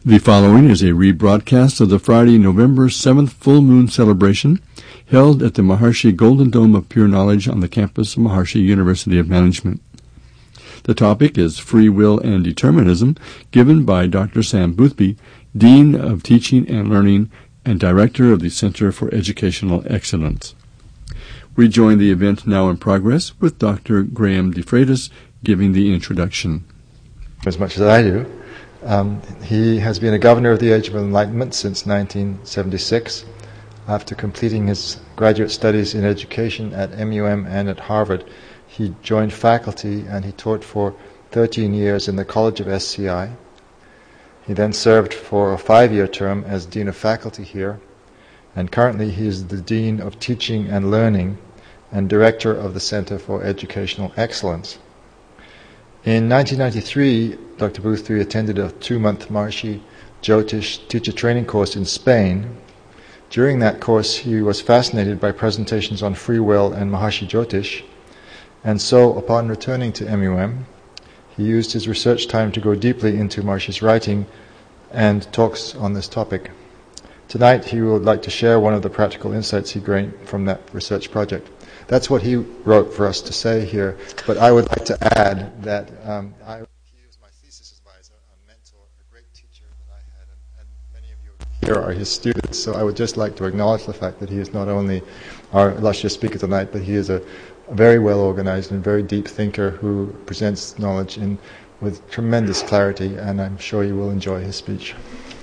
The following is a rebroadcast of the Friday, November 7th full moon celebration held at the Maharishi Golden Dome of Pure Knowledge on the campus of Maharishi University of Management. The topic is Free Will and Determinism, given by Dr. Sam Boothby, Dean of Teaching and Learning and Director of the Center for Educational Excellence. We join the event now in progress with Dr. Graham DeFreitas giving the introduction. As much as I do. He has been a governor of the Age of Enlightenment since 1976. After completing his graduate studies in education at MUM and at Harvard, he joined faculty and he taught for 13 years in the College of SCI. He then served for a 5-year term as Dean of Faculty here, and currently he is the Dean of Teaching and Learning and Director of the Center for Educational Excellence. In 1993, Dr. Boothby attended a 2-month Maharishi Jyotish teacher training course in Spain. During that course, he was fascinated by presentations on free will and Maharishi Jyotish, and so upon returning to MUM, he used his research time to go deeply into Maharishi's writing and talks on this topic. Tonight, he would like to share one of the practical insights he gained from that research project. That's what he wrote for us to say here, but I would like to add that he was my thesis advisor, a mentor, a great teacher that I had, and many of you here are his students, so I would just like to acknowledge the fact that he is not only our illustrious speaker tonight, but he is a very well-organized and very deep thinker who presents knowledge with tremendous clarity, and I'm sure you will enjoy his speech.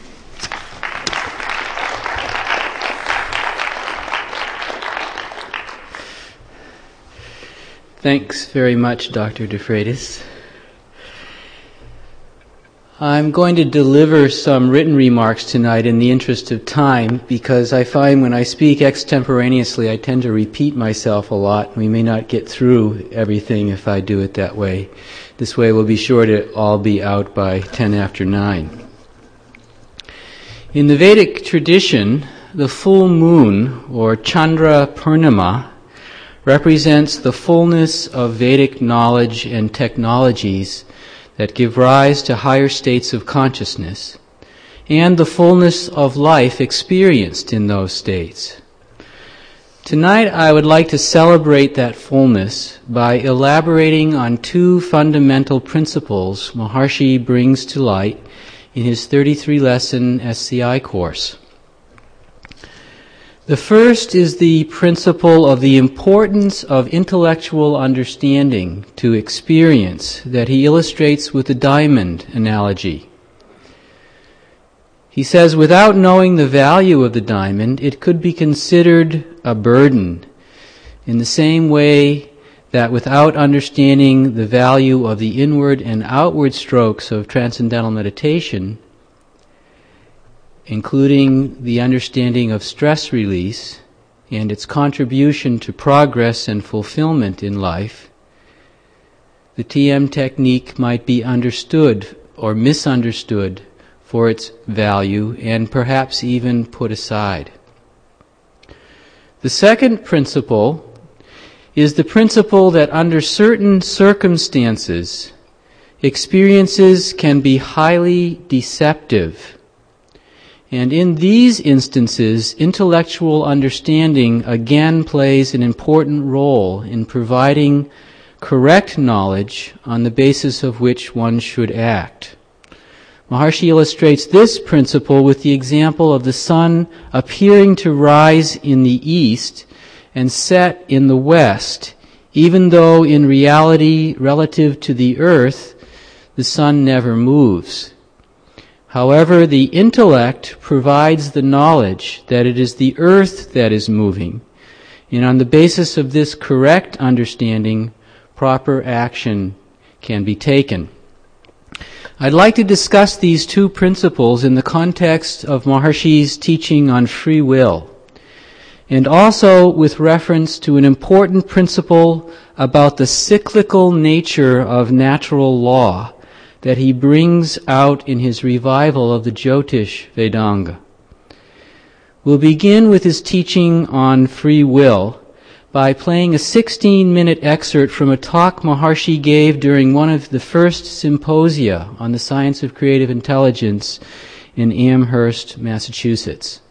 Thanks very much, Dr. DeFreitas. I'm going to deliver some written remarks tonight in the interest of time, because I find when I speak extemporaneously I tend to repeat myself a lot. We may not get through everything if I do it that way. This way we'll be sure to all be out by 10 after 9. In the Vedic tradition, the full moon, or Chandra Purnima, represents the fullness of Vedic knowledge and technologies that give rise to higher states of consciousness, and the fullness of life experienced in those states. Tonight I would like to celebrate that fullness by elaborating on 2 fundamental principles Maharishi brings to light in his 33-lesson SCI course. The first is the principle of the importance of intellectual understanding to experience that he illustrates with the diamond analogy. He says, without knowing the value of the diamond, it could be considered a burden, in the same way that without understanding the value of the inward and outward strokes of transcendental meditation, including the understanding of stress release and its contribution to progress and fulfillment in life, the TM technique might be understood or misunderstood for its value and perhaps even put aside. The second principle is the principle that under certain circumstances, experiences can be highly deceptive. And in these instances, intellectual understanding again plays an important role in providing correct knowledge on the basis of which one should act. Maharishi illustrates this principle with the example of the sun appearing to rise in the east and set in the west, even though in reality, relative to the earth, the sun never moves. However, the intellect provides the knowledge that it is the earth that is moving, and on the basis of this correct understanding, proper action can be taken. I'd like to discuss these 2 principles in the context of Maharishi's teaching on free will, and also with reference to an important principle about the cyclical nature of natural law that he brings out in his revival of the Jyotish Vedanga. We'll begin with his teaching on free will by playing a 16-minute excerpt from a talk Maharishi gave during one of the first symposia on the science of creative intelligence in Amherst, Massachusetts.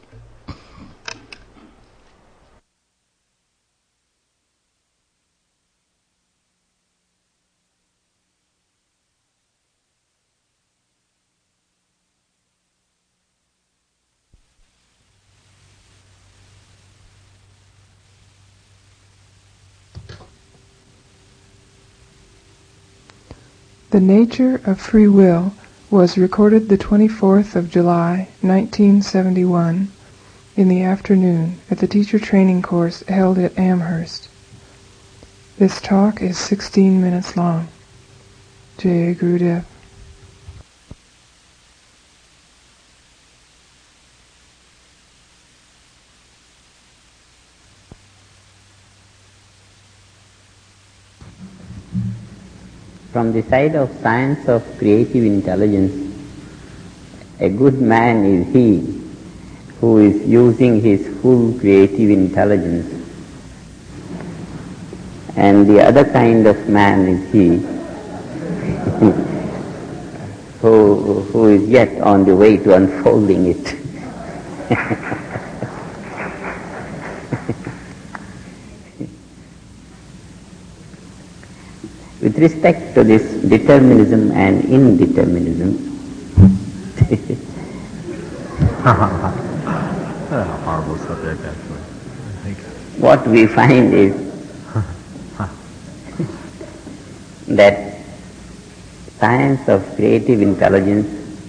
The Nature of Free Will was recorded the 24th of July, 1971, in the afternoon at the teacher training course held at Amherst. This talk is 16 minutes long. J.A. Gurudev. From the side of science of creative intelligence, a good man is he who is using his full creative intelligence, and the other kind of man is he who is yet on the way to unfolding it. With respect to this determinism and indeterminism, horrible subject, actually. what we find is that science of creative intelligence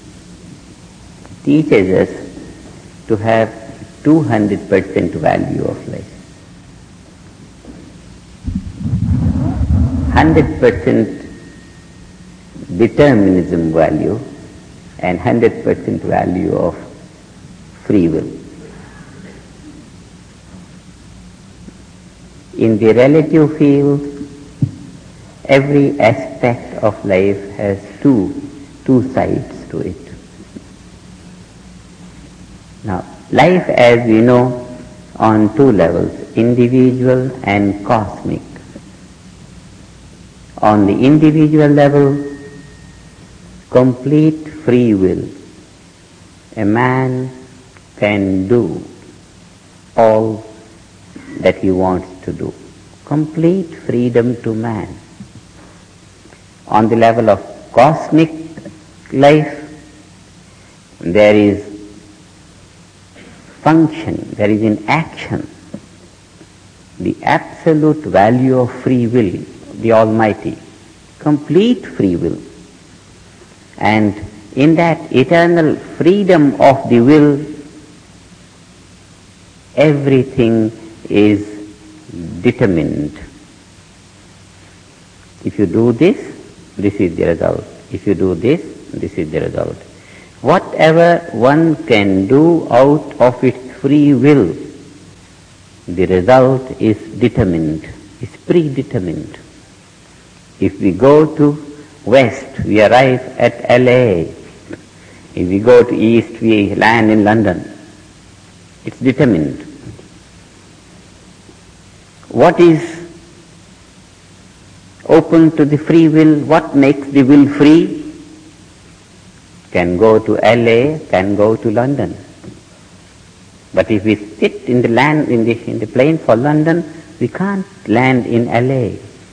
teaches us to have 200% value of life. 100% determinism value and 100% value of free will. In the relative field, every aspect of life has two sides to it. Now, life, as we know, on two levels, individual and cosmic. On the individual level, complete free will. A man can do all that he wants to do. Complete freedom to man. On the level of cosmic life, there is function, there is in action, the absolute value of free will, the Almighty, complete free will. And in that eternal freedom of the will, everything is determined. If you do this, this is the result. If you do this, this is the result. Whatever one can do out of its free will, the result is determined, is predetermined. If we go to west, we arrive at LA. If we go to east, we land in London. It's determined. What is open to the free will? What makes the will free? Can go to LA, can go to London. But if we sit in the plane for London, we can't land in LA.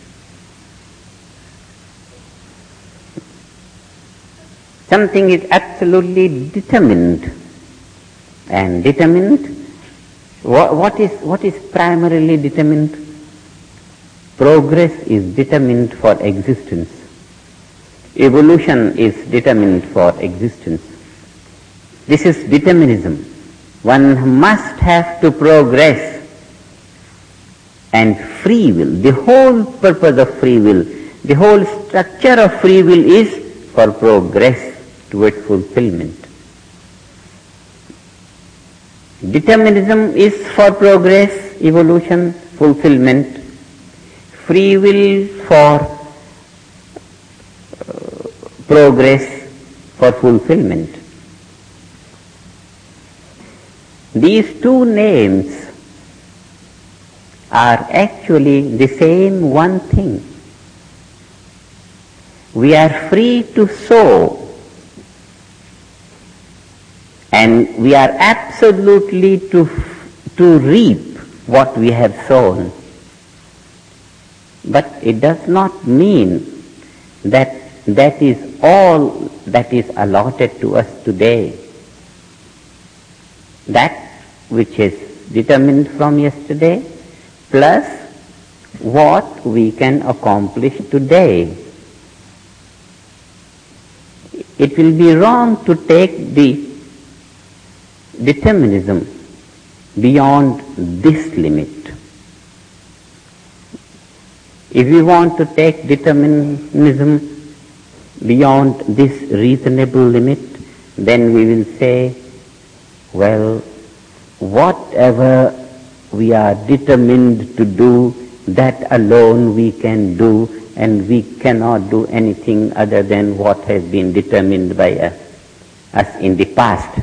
Something is absolutely determined. And determined, what is primarily determined? Progress is determined for existence. Evolution is determined for existence. This is determinism. One must have to progress. And free will, the whole purpose of free will, the whole structure of free will is for progress towards fulfillment. Determinism is for progress, evolution, fulfillment. Free will for progress, for fulfillment. These two names are actually the same one thing. We are free to sow And we are absolutely to reap what we have sown. But it does not mean that that is all that is allotted to us today. That which is determined from yesterday plus what we can accomplish today. It will be wrong to take the determinism beyond this limit. If we want to take determinism beyond this reasonable limit, then we will say, well, whatever we are determined to do, that alone we can do, and we cannot do anything other than what has been determined by us in the past.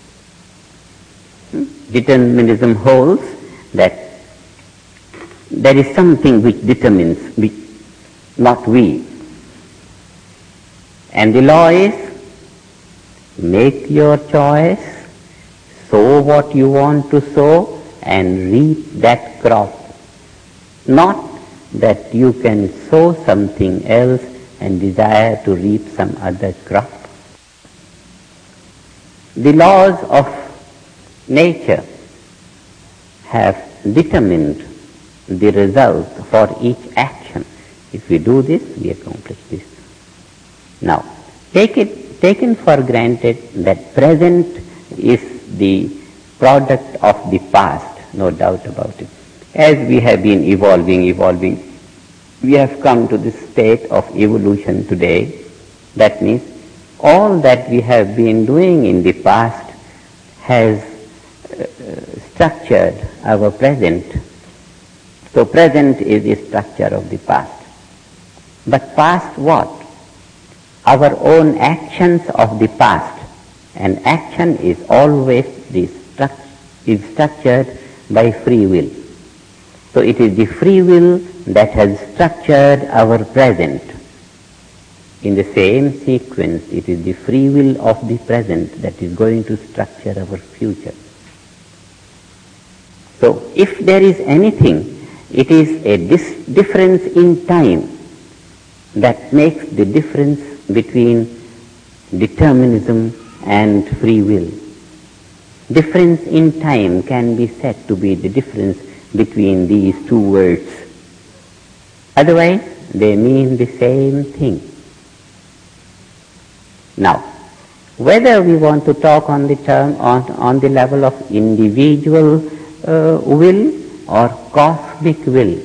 Determinism holds that there is something which determines, not we. And the law is, make your choice, sow what you want to sow, and reap that crop. Not that you can sow something else and desire to reap some other crop. The laws of nature have determined the result for each action. If we do this, we accomplish this. Now, taken for granted that present is the product of the past, no doubt about it. As we have been evolving, we have come to this state of evolution today. That means all that we have been doing in the past has structured our present. So present is the structure of the past. But past what? Our own actions of the past. And action is always structured by free will. So it is the free will that has structured our present. In the same sequence, it is the free will of the present that is going to structure our future. So if there is anything, it is a difference in time that makes the difference between determinism and free will. Difference in time can be said to be the difference between these two words. Otherwise, they mean the same thing. Now, whether we want to talk on the term on the level of individual will or cosmic will,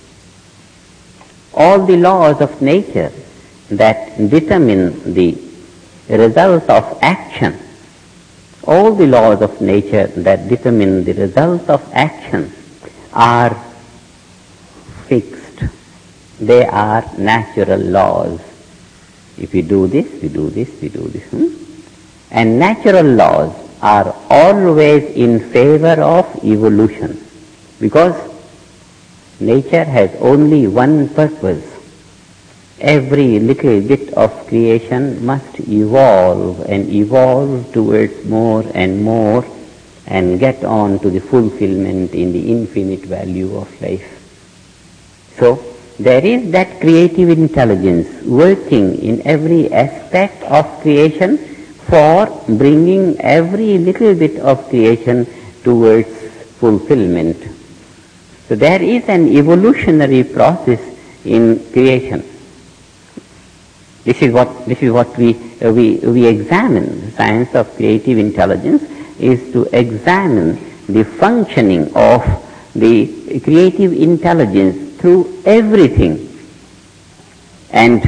all the laws of nature that determine the result of action, all the laws of nature that determine the result of action are fixed. They are natural laws. If we do this, we do this, we do this. And natural laws are always in favor of evolution, because nature has only one purpose. Every little bit of creation must evolve and evolve towards more and more and get on to the fulfillment in the infinite value of life. So there is that creative intelligence working in every aspect of creation for bringing every little bit of creation towards fulfillment. So there is an evolutionary process in creation. This is what we examine. The science of creative intelligence is to examine the functioning of the creative intelligence through everything. And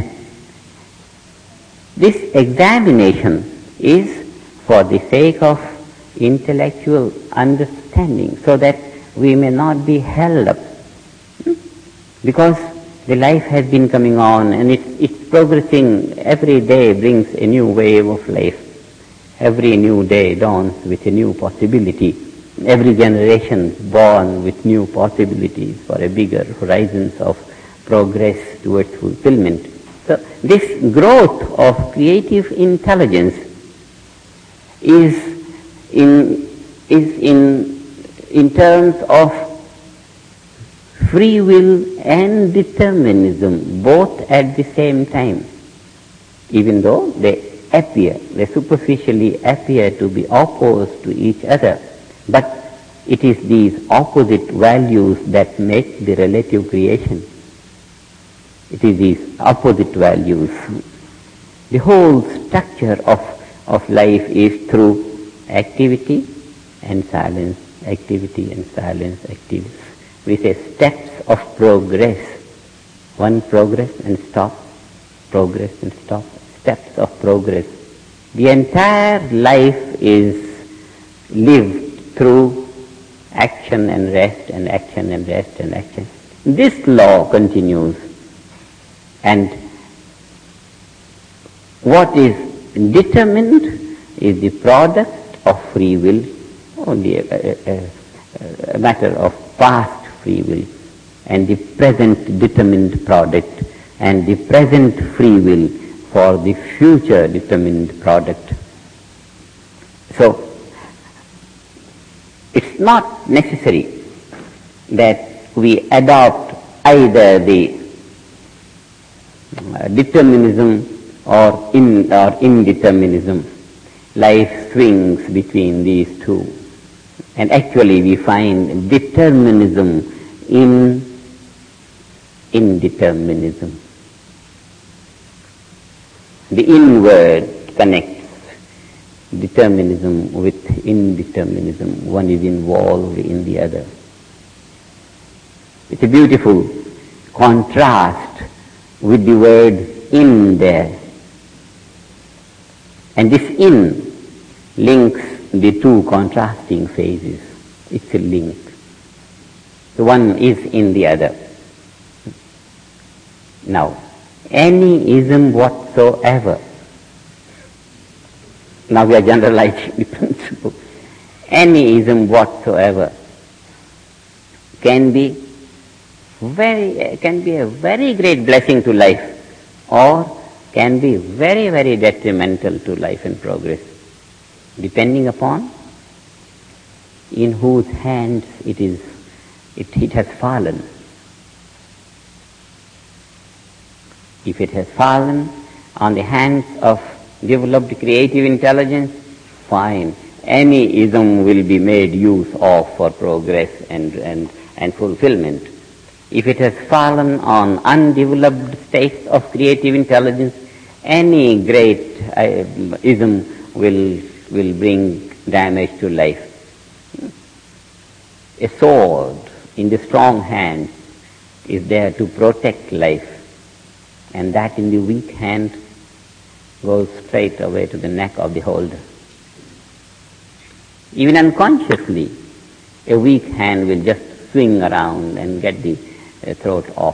this examination is for the sake of intellectual understanding, so that we may not be held up. Because the life has been coming on and it's progressing. Every day brings a new wave of life. Every new day dawns with a new possibility. Every generation born with new possibilities for a bigger horizons of progress towards fulfillment. So this growth of creative intelligence is in terms of free will and determinism, both at the same time, even though they superficially appear to be opposed to each other. But it is these opposite values that make the relative creation. It is these opposite values. The whole structure of life is through activity and silence, activity and silence, activity. We say steps of progress. One progress and stop, progress and stop, steps of progress. The entire life is lived through action and rest and action and rest and action. This law continues, and what is determined is the product of free will, only a matter of past free will, and the present determined product, and the present free will for the future determined product. So, it's not necessary that we adopt either the determinism or indeterminism. Life swings between these two. And actually we find determinism in indeterminism. The inward connects determinism with indeterminism. One is involved in the other. It's a beautiful contrast with the word in there. And this in links the two contrasting phases. It's a link. The one is in the other. Now, any ism whatsoever, now we are generalizing the principle, any ism whatsoever can be a very great blessing to life, or can be very, very detrimental to life and progress, depending upon in whose hands it has fallen. If it has fallen on the hands of developed creative intelligence, fine. Any ism will be made use of for progress and fulfillment. If it has fallen on undeveloped states of creative intelligence, any great ism will bring damage to life. A sword in the strong hand is there to protect life, and that in the weak hand goes straight away to the neck of the holder. Even unconsciously, a weak hand will just swing around and get the throat off.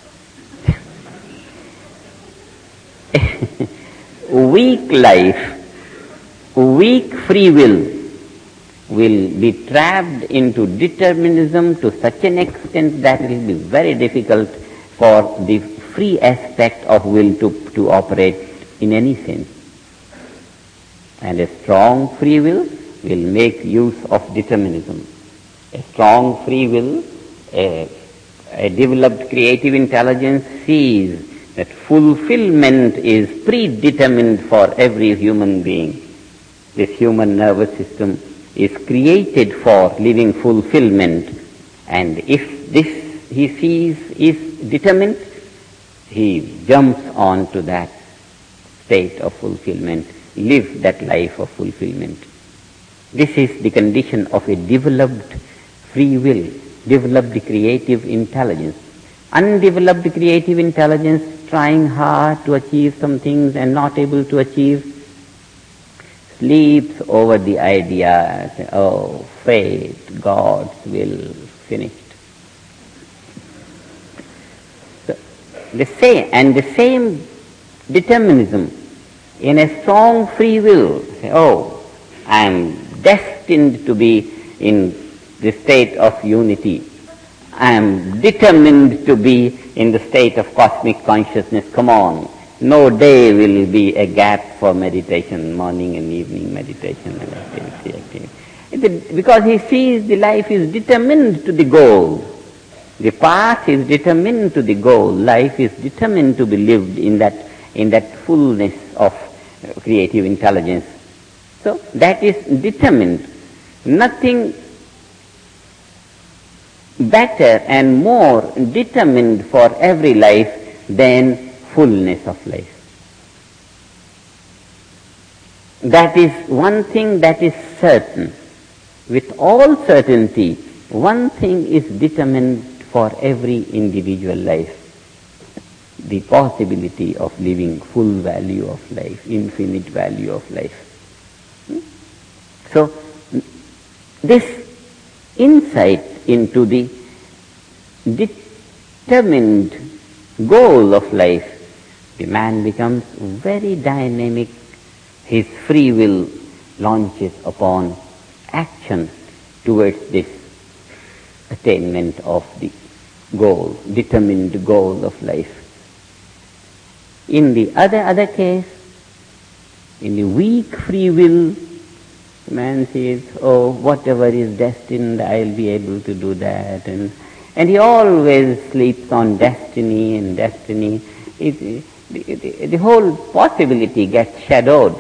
Weak life, weak free will be trapped into determinism to such an extent that it will be very difficult for the free aspect of will to operate in any sense. And a strong free will make use of determinism. A strong free will, a developed creative intelligence sees that fulfillment is predetermined for every human being. This human nervous system is created for living fulfillment, and if this he sees is determined, he jumps on to that state of fulfillment, lives that life of fulfillment. This is the condition of a developed free will, developed creative intelligence. Undeveloped creative intelligence, trying hard to achieve some things and not able to achieve, sleeps over the idea, oh, fate, God's will, finished. So, the same determinism in a strong free will, say, oh, I am destined to be in the state of unity. I am determined to be in the state of cosmic consciousness. Come on, no day will be a gap for meditation, morning and evening meditation and activity. Because he sees the life is determined to the goal. The path is determined to the goal. Life is determined to be lived in that fullness of creative intelligence. So that is determined. Nothing better and more determined for every life than fullness of life. That is one thing that is certain. With all certainty, one thing is determined for every individual life. The possibility of living full value of life, infinite value of life. So, this insight into the determined goal of life, the man becomes very dynamic. His free will launches upon action towards this attainment of the goal, determined goal of life. In the other case, in the weak free will, the man says, oh, whatever is destined, I'll be able to do that. And he always sleeps on destiny and destiny. The whole possibility gets shadowed.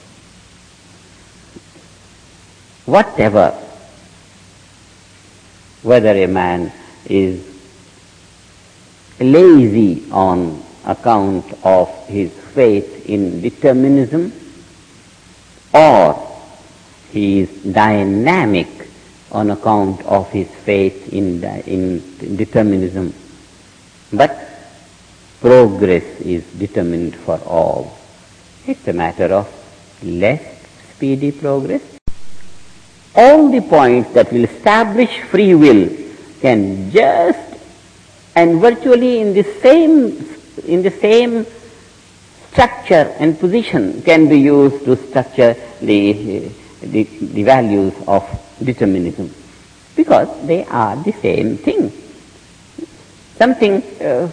Whatever, whether a man is lazy on account of his faith in determinism, or he is dynamic on account of his faith in determinism. But progress is determined for all. It's a matter of less speedy progress. All the points that will establish free will can just and virtually in the same structure and position can be used to structure the values of determinism, because they are the same thing. Something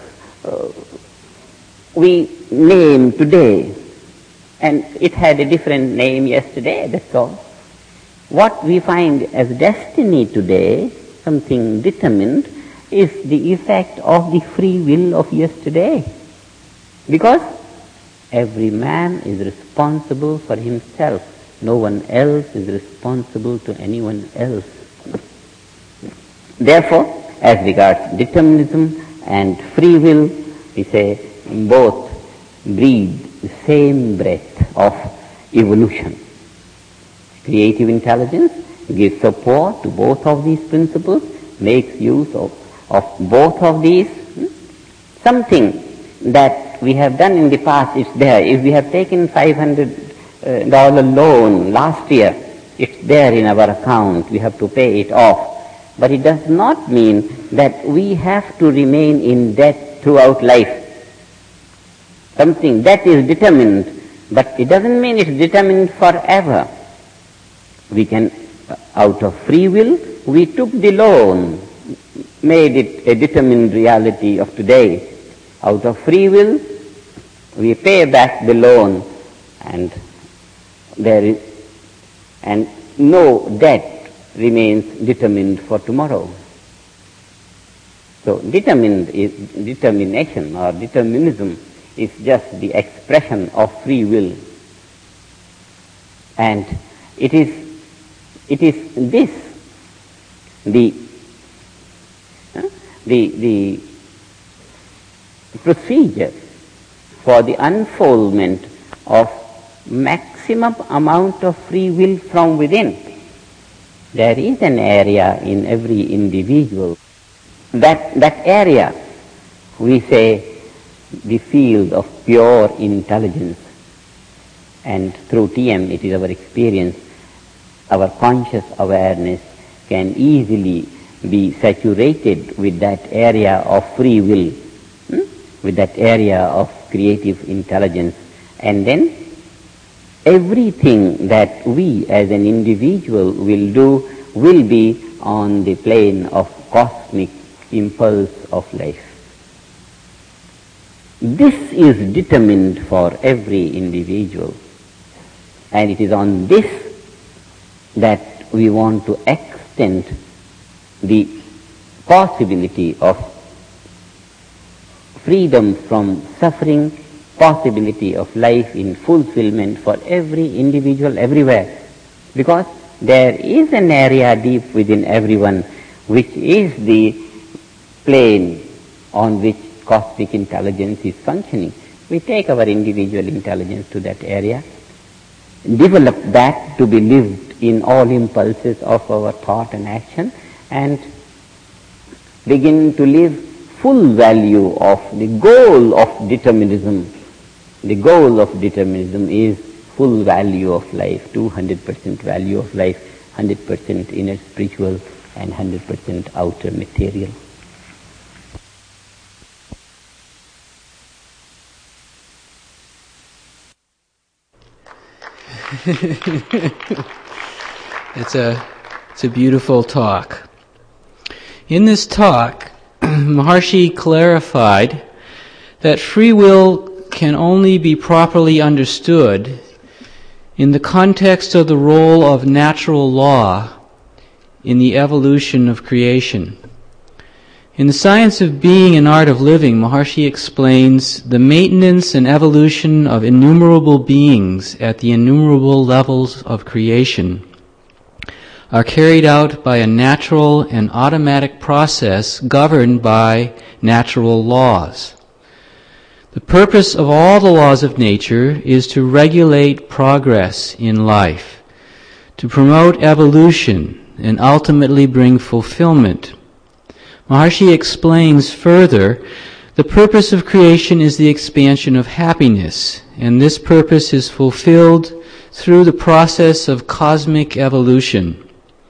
we name today, and it had a different name yesterday, that's all. What we find as destiny today, something determined, is the effect of the free will of yesterday. Because every man is responsible for himself. No one else is responsible to anyone else. Therefore, as regards determinism and free will, we say both breathe the same breath of evolution. Creative intelligence gives support to both of these principles, makes use of both of these. Something that we have done in the past is there. If we have taken $500 loan last year, it's there in our account. We have to pay it off. But it does not mean that we have to remain in debt throughout life. Something that is determined, but it doesn't mean it's determined forever. We can, out of free will, we took the loan, made it a determined reality of today. Out of free will, we pay back the loan, and no debt remains determined for tomorrow. So determination or determinism is just the expression of free will. And it is this, the procedure for the unfoldment of maximum amount of free will from within. There is an area in every individual. That area, we say, the field of pure intelligence. And through TM, it is our experience, our conscious awareness can easily be saturated with that area of free will, with that area of creative intelligence. And then everything that we as an individual will do will be on the plane of cosmic impulse of life. This is determined for every individual, and it is on this that we want to extend the possibility of freedom from suffering, possibility of life in fulfillment for every individual everywhere. Because there is an area deep within everyone which is the plane on which cosmic intelligence is functioning. We take our individual intelligence to that area, develop that to be lived in all impulses of our thought and action, and begin to live full value of the goal of determinism. The goal of determinism is full value of life, 200% value of life, 100% inner spiritual and 100% outer material. It's a beautiful talk. In this talk, Maharshi clarified that free will can only be properly understood in the context of the role of natural law in the evolution of creation. In The Science of Being and Art of Living, Maharshi explains the maintenance and evolution of innumerable beings at the innumerable levels of creation are carried out by a natural and automatic process governed by natural laws. The purpose of all the laws of nature is to regulate progress in life, to promote evolution, and ultimately bring fulfillment. Maharshi explains further, the purpose of creation is the expansion of happiness, and this purpose is fulfilled through the process of cosmic evolution.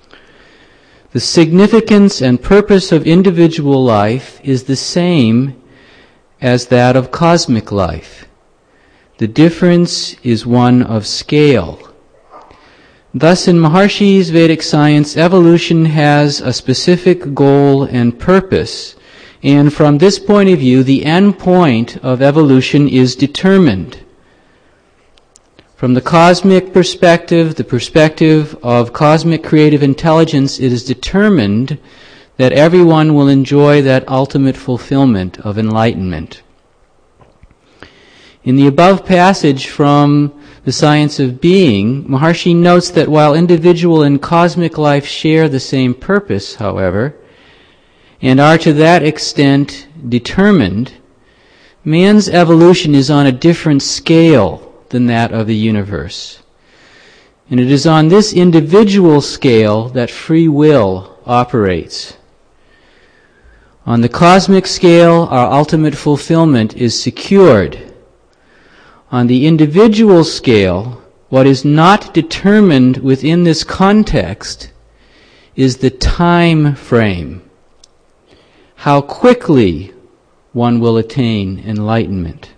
The significance and purpose of individual life is the same as that of cosmic life. The difference is one of scale. Thus, in Maharshi's Vedic science, evolution has a specific goal and purpose, and from this point of view, the end point of evolution is determined. From the cosmic perspective, the perspective of cosmic creative intelligence, it is determined that everyone will enjoy that ultimate fulfillment of enlightenment. In the above passage from The Science of Being, Maharshi notes that while individual and cosmic life share the same purpose, however, and are to that extent determined, man's evolution is on a different scale than that of the universe. And it is on this individual scale that free will operates. On the cosmic scale, our ultimate fulfillment is secured. On the individual scale, what is not determined within this context is the time frame. How quickly one will attain enlightenment.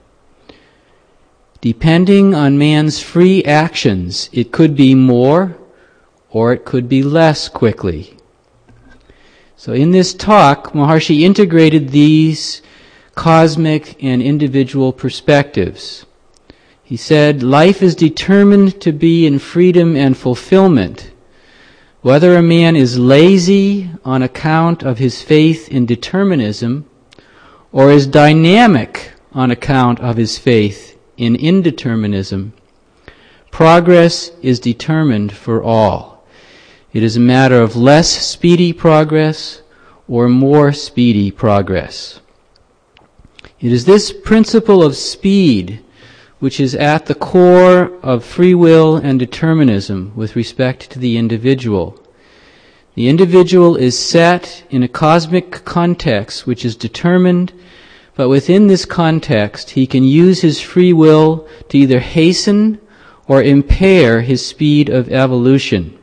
Depending on man's free actions, it could be more or it could be less quickly. So in this talk, Maharshi integrated these cosmic and individual perspectives. He said, life is determined to be in freedom and fulfillment. Whether a man is lazy on account of his faith in determinism or is dynamic on account of his faith in indeterminism, progress is determined for all. It is a matter of less speedy progress or more speedy progress. It is this principle of speed which is at the core of free will and determinism with respect to the individual. The individual is set in a cosmic context which is determined, but within this context he can use his free will to either hasten or impair his speed of evolution.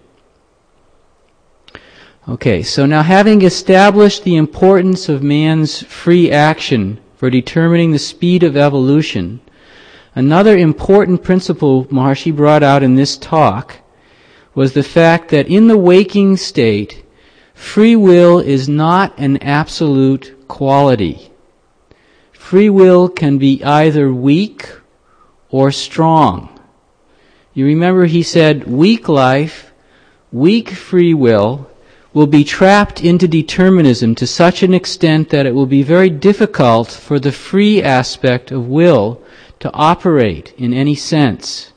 Okay, so now having established the importance of man's free action for determining the speed of evolution, another important principle Maharshi brought out in this talk was the fact that in the waking state, free will is not an absolute quality. free will can be either weak or strong. You remember he said weak life, weak free will be trapped into determinism to such an extent that it will be very difficult for the free aspect of will to operate in any sense.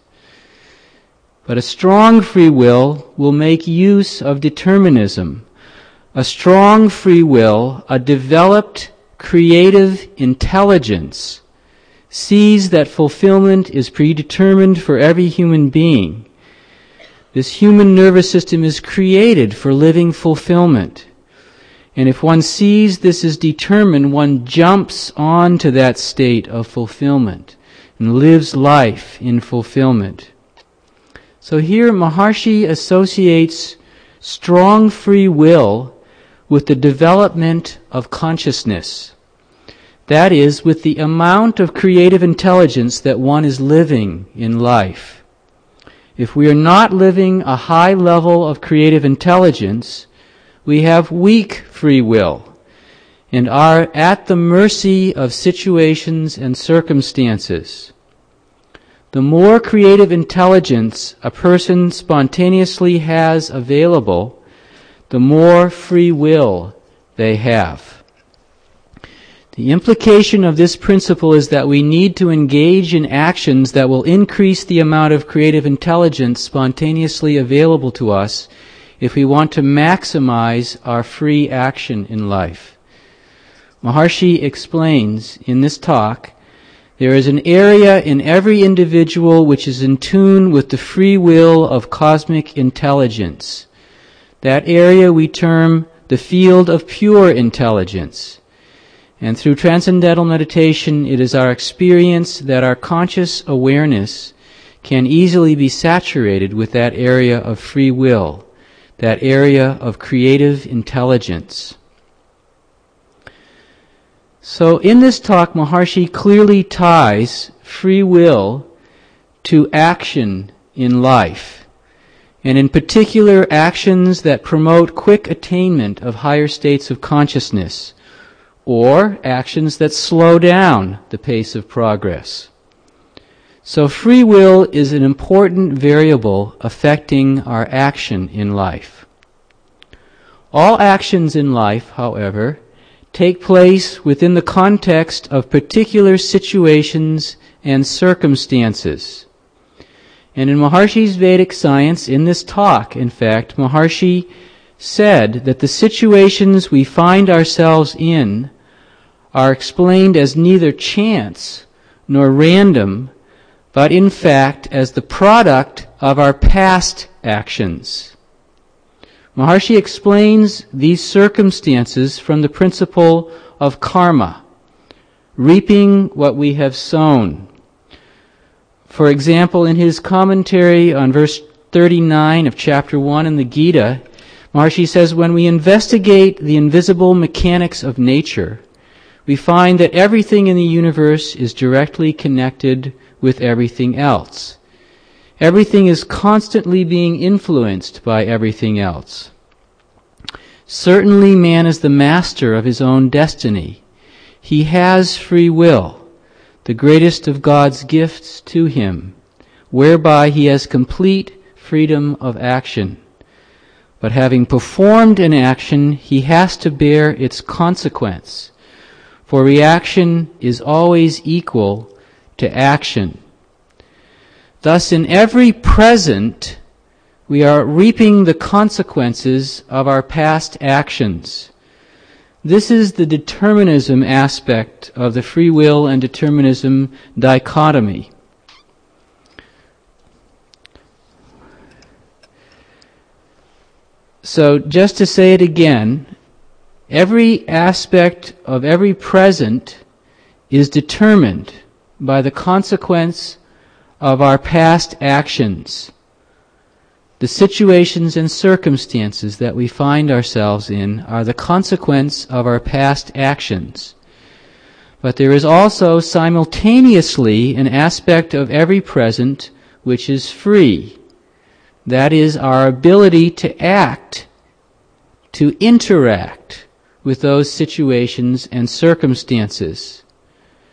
But a strong free will make use of determinism. A strong free will, a developed creative intelligence, sees that fulfillment is predetermined for every human being. This human nervous system is created for living fulfillment. And if one sees this is determined, one jumps on to that state of fulfillment and lives life in fulfillment. So here Maharishi associates strong free will with the development of consciousness. That is, with the amount of creative intelligence that one is living in life. If we are not living a high level of creative intelligence, we have weak free will and are at the mercy of situations and circumstances. The more creative intelligence a person spontaneously has available, the more free will they have. The implication of this principle is that we need to engage in actions that will increase the amount of creative intelligence spontaneously available to us if we want to maximize our free action in life. Maharishi explains in this talk, there is an area in every individual which is in tune with the free will of cosmic intelligence. That area we term the field of pure intelligence. And through transcendental meditation, it is our experience that our conscious awareness can easily be saturated with that area of free will, that area of creative intelligence. So in this talk, Maharishi clearly ties free will to action in life, and in particular actions that promote quick attainment of higher states of consciousness, or actions that slow down the pace of progress. So free will is an important variable affecting our action in life. All actions in life, however, take place within the context of particular situations and circumstances. And in Maharishi's Vedic science, in this talk, in fact, Maharishi said that the situations we find ourselves in are explained as neither chance nor random, but in fact as the product of our past actions. Maharishi explains these circumstances from the principle of karma, reaping what we have sown. For example, in his commentary on verse 39 of chapter 1 in the Gita, Maharishi says, when we investigate the invisible mechanics of nature, we find that everything in the universe is directly connected with everything else. Everything is constantly being influenced by everything else. Certainly man is the master of his own destiny. He has free will, the greatest of God's gifts to him, whereby he has complete freedom of action. But having performed an action, he has to bear its consequence. For reaction is always equal to action. Thus, in every present, we are reaping the consequences of our past actions. This is the determinism aspect of the free will and determinism dichotomy. So, just to say it again, every aspect of every present is determined by the consequence of our past actions. The situations and circumstances that we find ourselves in are the consequence of our past actions. But there is also simultaneously an aspect of every present which is free. That is our ability to act, to interact with those situations and circumstances.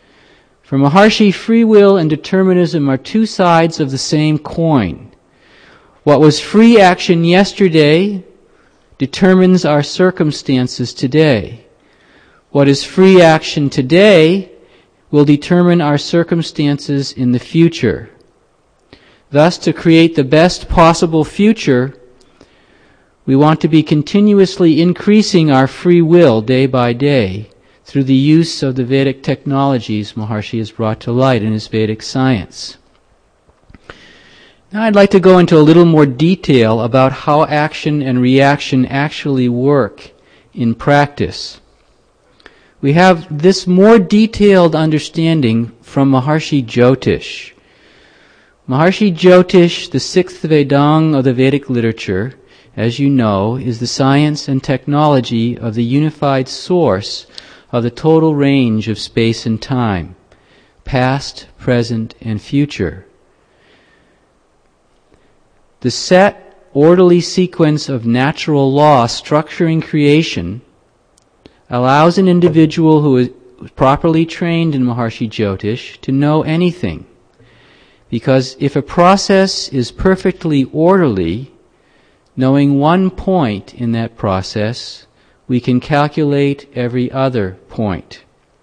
For Maharishi, free will and determinism are two sides of the same coin. What was free action yesterday determines our circumstances today. What is free action today will determine our circumstances in the future. Thus, to create the best possible future, we want to be continuously increasing our free will day by day through the use of the Vedic technologies Maharishi has brought to light in his Vedic science. Now I'd like to go into a little more detail about how action and reaction actually work in practice. We have this more detailed understanding from Maharishi Jyotish. Maharishi Jyotish, the sixth Vedang of the Vedic literature, as you know, is the science and technology of the unified source of the total range of space and time, past, present, and future. The set, orderly sequence of natural law structuring creation allows an individual who is properly trained in Maharishi Jyotish to know anything. Because if a process is perfectly orderly, knowing one point in that process, we can calculate every other point.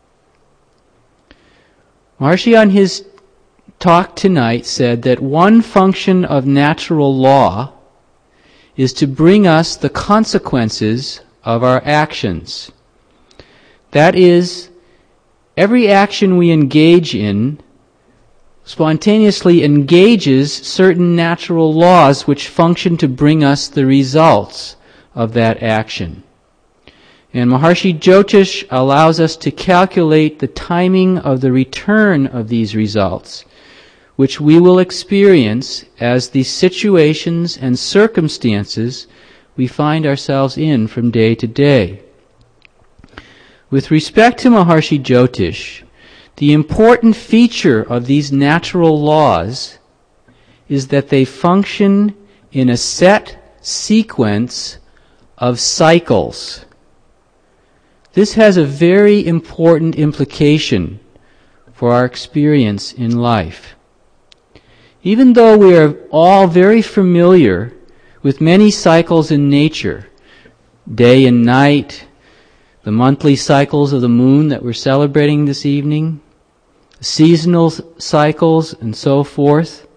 Maharishi on his talk tonight said that one function of natural law is to bring us the consequences of our actions. That is, every action we engage in spontaneously engages certain natural laws which function to bring us the results of that action. And Maharishi Jyotish allows us to calculate the timing of the return of these results, which we will experience as the situations and circumstances we find ourselves in from day to day. With respect to Maharishi Jyotish, the important feature of these natural laws is that they function in a set sequence of cycles. This has a very important implication for our experience in life. Even though we are all very familiar with many cycles in nature, day and night, the monthly cycles of the moon that we're celebrating this evening, seasonal cycles, and so forth,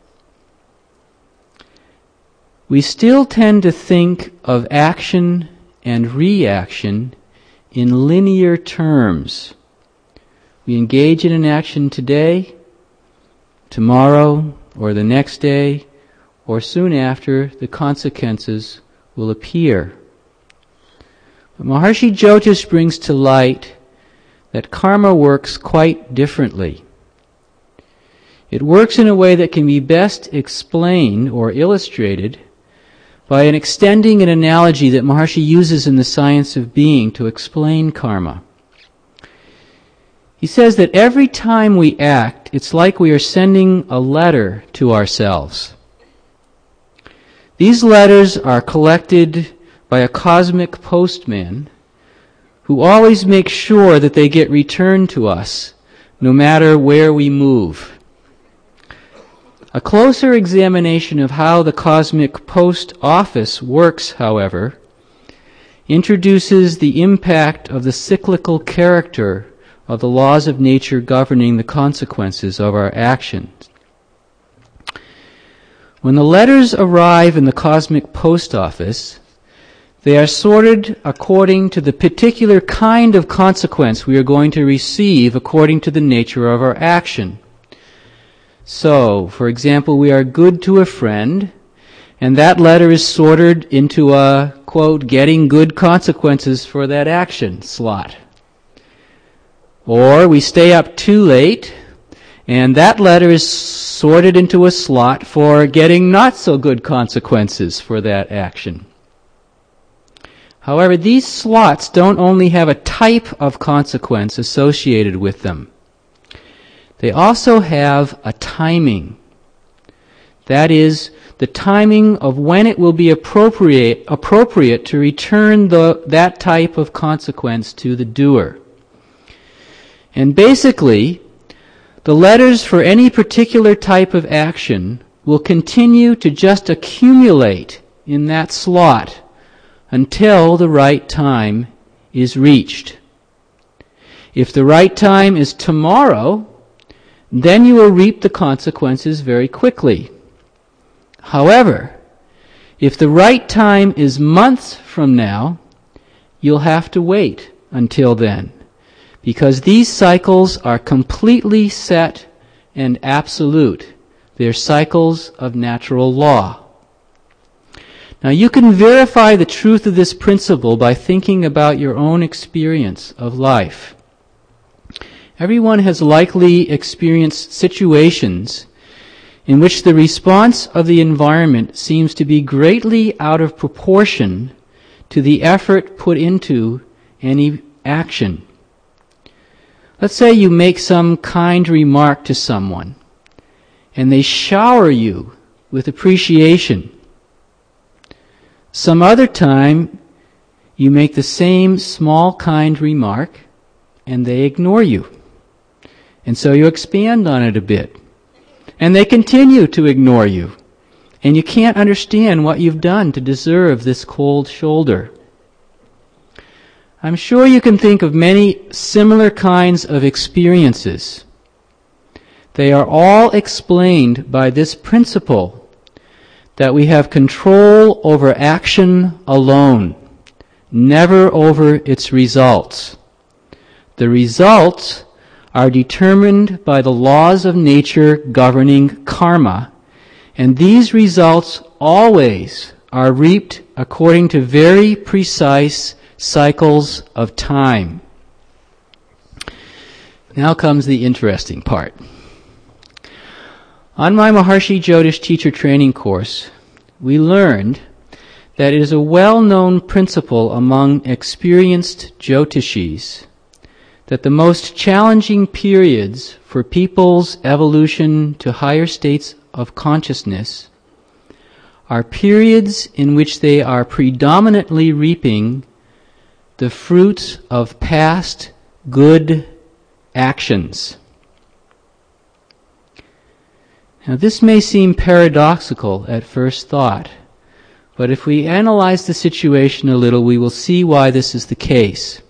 we still tend to think of action and reaction in linear terms. We engage in an action today, tomorrow, or the next day, or soon after, the consequences will appear. But Maharishi Jyotish brings to light that karma works quite differently. It works in a way that can be best explained or illustrated by an extending an analogy that Maharishi uses in the Science of Being to explain karma. He says that every time we act, it's like we are sending a letter to ourselves. These letters are collected by a cosmic postman who always makes sure that they get returned to us, no matter where we move. A closer examination of how the cosmic post office works, however, introduces the impact of the cyclical character of the laws of nature governing the consequences of our actions. When the letters arrive in the cosmic post office, they are sorted according to the particular kind of consequence we are going to receive according to the nature of our action. So, for example, we are good to a friend, and that letter is sorted into a, quote, getting good consequences for that action slot. Or we stay up too late, and that letter is sorted into a slot for getting not so good consequences for that action. However, these slots don't only have a type of consequence associated with them. They also have a timing. That is, the timing of when it will be appropriate to return that type of consequence to the doer. And basically, the letters for any particular type of action will continue to just accumulate in that slot until the right time is reached. If the right time is tomorrow, then you will reap the consequences very quickly. However, if the right time is months from now, you'll have to wait until then, because these cycles are completely set and absolute. They're cycles of natural law. Now, you can verify the truth of this principle by thinking about your own experience of life. Everyone has likely experienced situations in which the response of the environment seems to be greatly out of proportion to the effort put into any action. Let's say you make some kind remark to someone, and they shower you with appreciation. Some other time, you make the same small kind remark, and they ignore you. And so you expand on it a bit. And they continue to ignore you. And you can't understand what you've done to deserve this cold shoulder. I'm sure you can think of many similar kinds of experiences. They are all explained by this principle that we have control over action alone, never over its results. The results are determined by the laws of nature governing karma, and these results always are reaped according to very precise cycles of time. Now comes the interesting part. On my Maharishi Jyotish teacher training course, we learned that it is a well-known principle among experienced Jyotishis that the most challenging periods for people's evolution to higher states of consciousness are periods in which they are predominantly reaping the fruits of past good actions. Now, this may seem paradoxical at first thought, but if we analyze the situation a little, we will see why this is the case.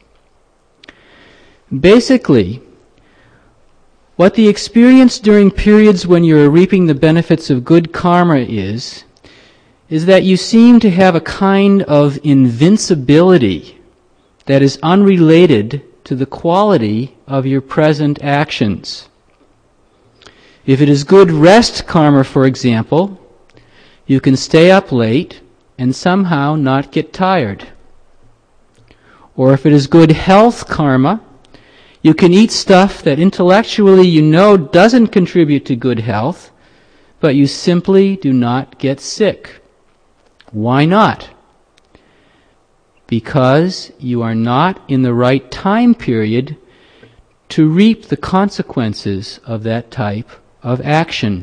Basically, what the experience during periods when you're reaping the benefits of good karma is that you seem to have a kind of invincibility that is unrelated to the quality of your present actions. If it is good rest karma, for example, you can stay up late and somehow not get tired. Or if it is good health karma, you can eat stuff that intellectually you know doesn't contribute to good health, but you simply do not get sick. Why not? Because you are not in the right time period to reap the consequences of that type of action.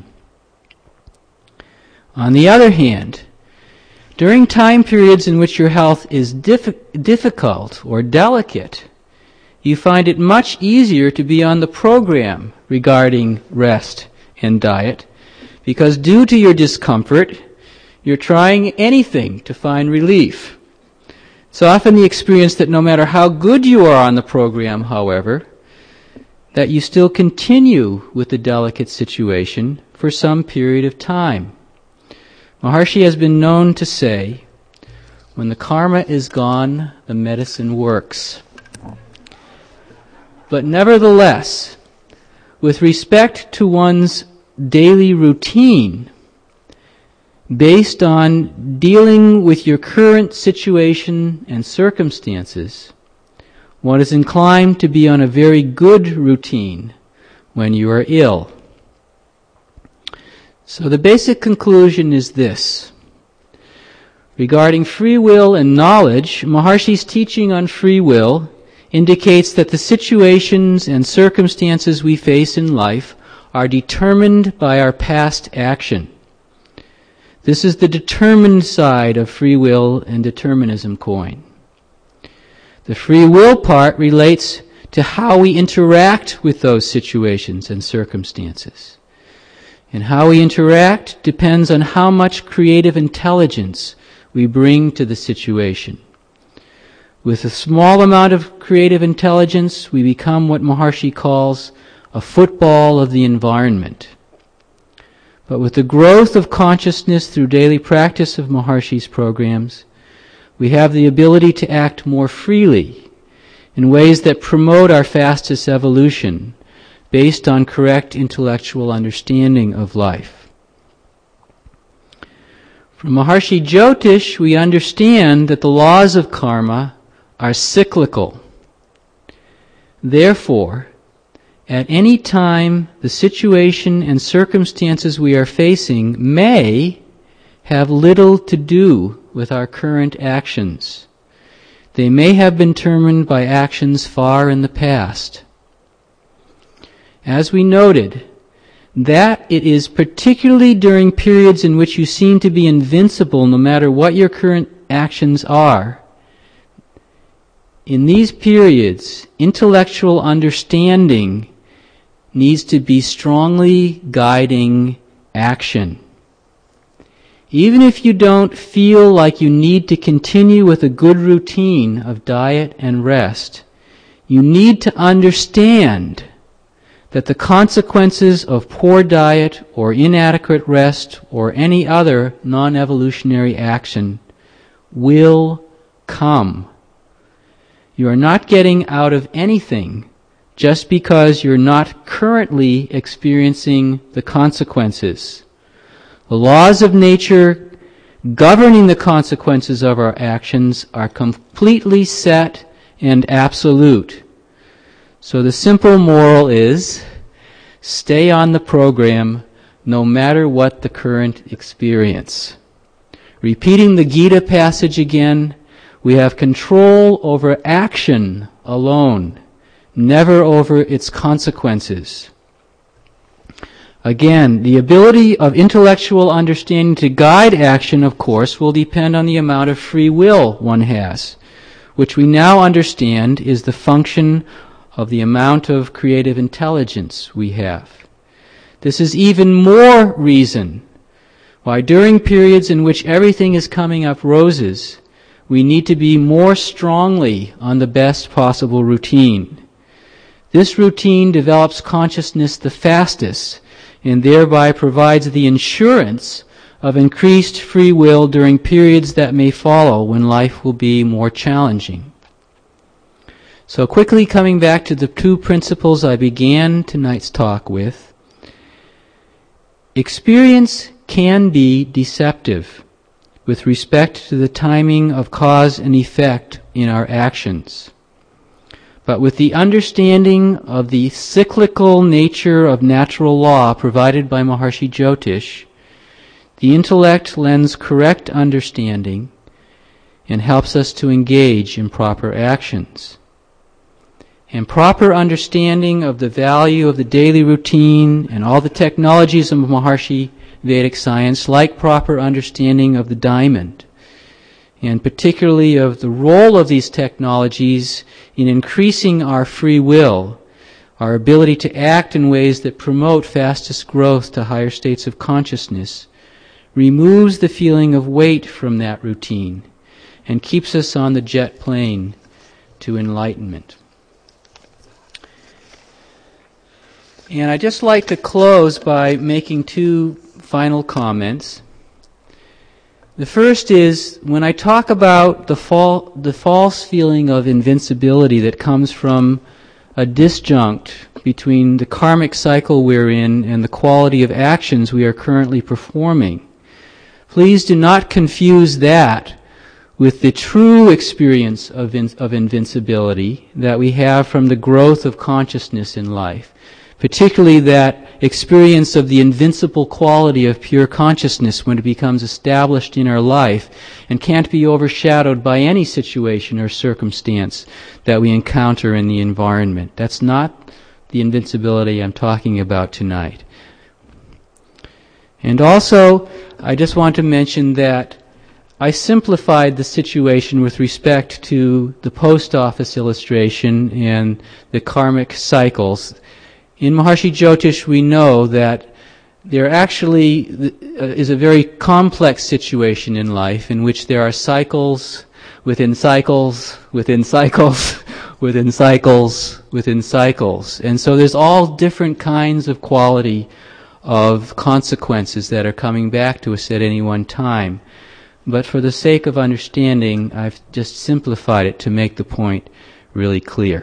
On the other hand, during time periods in which your health is difficult or delicate, you find it much easier to be on the program regarding rest and diet, because due to your discomfort, you're trying anything to find relief. It's often the experience that no matter how good you are on the program, however, that you still continue with the delicate situation for some period of time. Maharishi has been known to say, when the karma is gone, the medicine works. But nevertheless, with respect to one's daily routine, based on dealing with your current situation and circumstances, one is inclined to be on a very good routine when you are ill. So the basic conclusion is this. Regarding free will and knowledge, Maharishi's teaching on free will indicates that the situations and circumstances we face in life are determined by our past action. This is the determined side of free will and determinism coin. The free will part relates to how we interact with those situations and circumstances. And how we interact depends on how much creative intelligence we bring to the situation. With a small amount of creative intelligence, we become what Maharishi calls a football of the environment. But with the growth of consciousness through daily practice of Maharishi's programs, we have the ability to act more freely in ways that promote our fastest evolution based on correct intellectual understanding of life. From Maharishi Jyotish, we understand that the laws of karma are cyclical. Therefore, at any time, the situation and circumstances we are facing may have little to do with our current actions. They may have been determined by actions far in the past. As we noted, that it is particularly during periods in which you seem to be invincible no matter what your current actions are. In these periods, intellectual understanding needs to be strongly guiding action. Even if you don't feel like you need to continue with a good routine of diet and rest, you need to understand that the consequences of poor diet or inadequate rest or any other non-evolutionary action will come. You are not getting out of anything just because you're not currently experiencing the consequences. The laws of nature governing the consequences of our actions are completely set and absolute. So the simple moral is, stay on the program no matter what the current experience. Repeating the Gita passage again, we have control over action alone, never over its consequences. Again, the ability of intellectual understanding to guide action, of course, will depend on the amount of free will one has, which we now understand is the function of the amount of creative intelligence we have. This is even more reason why during periods in which everything is coming up roses, we need to be more strongly on the best possible routine. This routine develops consciousness the fastest and thereby provides the insurance of increased free will during periods that may follow when life will be more challenging. So quickly coming back to the two principles I began tonight's talk with, experience can be deceptive with respect to the timing of cause and effect in our actions. But with the understanding of the cyclical nature of natural law provided by Maharishi Jyotish, the intellect lends correct understanding and helps us to engage in proper actions. And proper understanding of the value of the daily routine and all the technologies of Maharishi Vedic science, like proper understanding of the diamond, and particularly of the role of these technologies in increasing our free will, our ability to act in ways that promote fastest growth to higher states of consciousness, removes the feeling of weight from that routine and keeps us on the jet plane to enlightenment. And I'd just like to close by making two final comments. The first is, when I talk about the false feeling of invincibility that comes from a disjunct between the karmic cycle we're in and the quality of actions we are currently performing, please do not confuse that with the true experience of invincibility that we have from the growth of consciousness in life. Particularly that experience of the invincible quality of pure consciousness when it becomes established in our life and can't be overshadowed by any situation or circumstance that we encounter in the environment. That's not the invincibility I'm talking about tonight. And also, I just want to mention that I simplified the situation with respect to the post office illustration and the karmic cycles. In Maharshi Jyotish, we know that there actually is a very complex situation in life in which there are cycles within cycles within cycles within cycles within cycles. And so there's all different kinds of quality of consequences that are coming back to us at any one time. But for the sake of understanding, I've just simplified it to make the point really clear.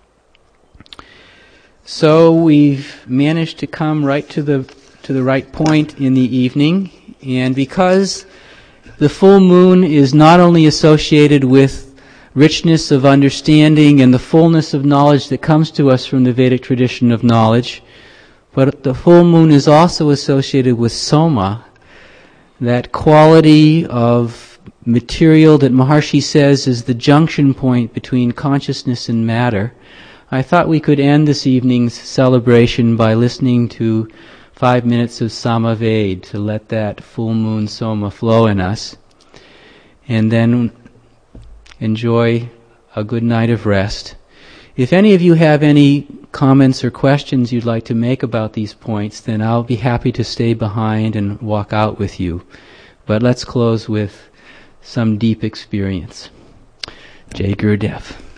So we've managed to come right to the right point in the evening, and because the full moon is not only associated with richness of understanding and the fullness of knowledge that comes to us from the Vedic tradition of knowledge, but the full moon is also associated with Soma, that quality of material that Maharshi says is the junction point between consciousness and matter. I thought we could end this evening's celebration by listening to 5 minutes of Samaved to let that full moon Soma flow in us, and then enjoy a good night of rest. If any of you have any comments or questions you'd like to make about these points, then I'll be happy to stay behind and walk out with you. But let's close with some deep experience. Jai Gurudev.